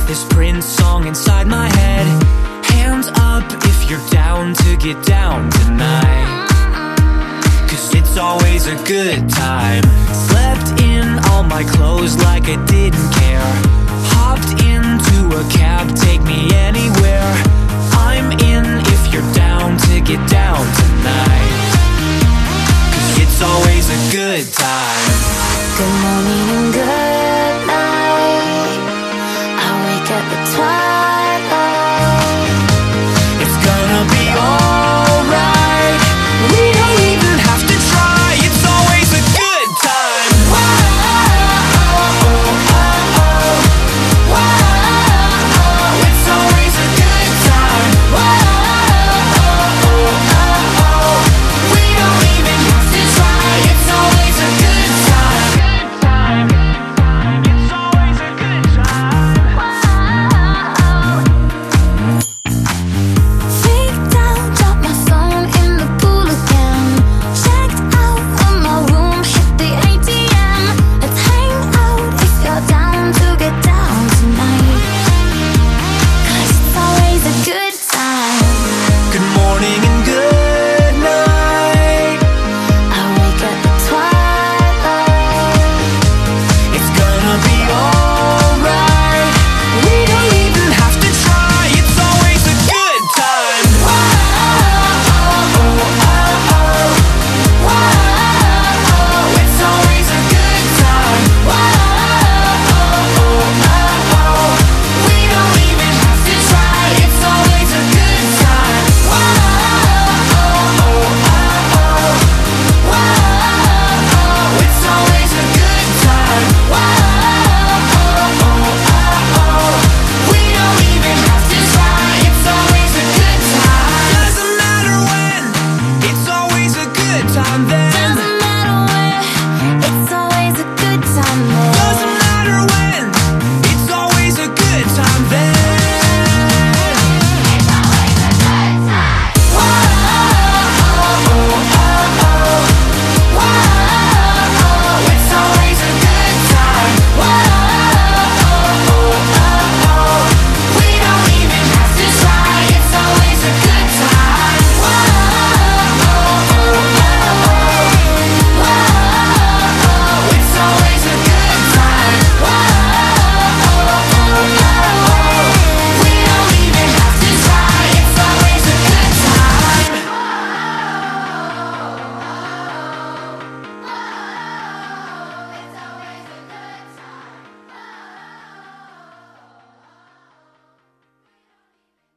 this Prince song inside my head. Hands up if you're down to get down tonight, 'cause it's always a good time. Slept in all my clothes like I didn't care. Hopped into a cab, take me anywhere. I'm in if you're down to get down tonight, 'cause it's always a good